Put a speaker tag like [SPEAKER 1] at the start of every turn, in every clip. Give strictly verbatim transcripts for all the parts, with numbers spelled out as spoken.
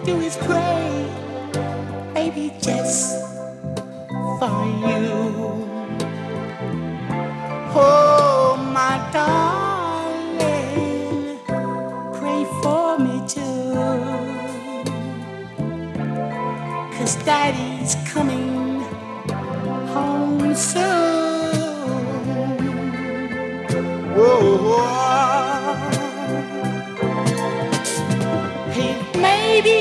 [SPEAKER 1] do is pray, maybe just for you. Oh, my darling, pray for me too, 'cause Daddy's coming home soon. Whoa, hey, maybe.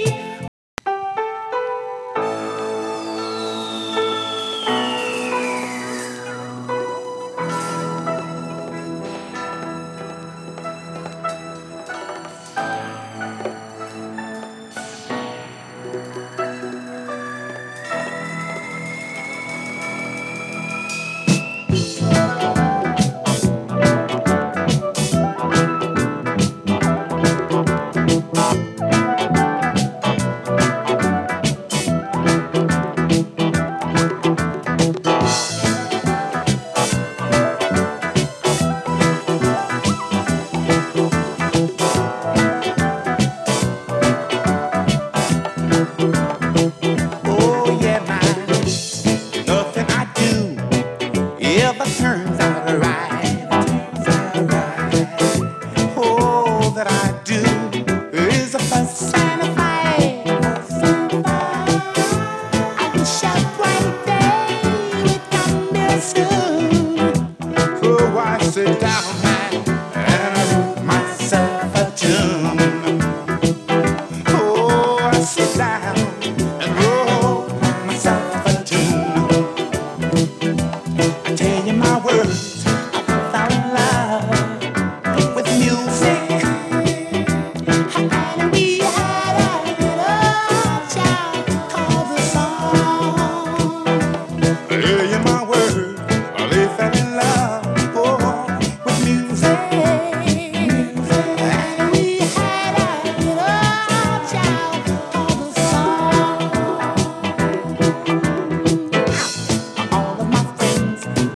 [SPEAKER 1] Oh yeah, man, nothing I do ever turns out right. All that I do is a fuss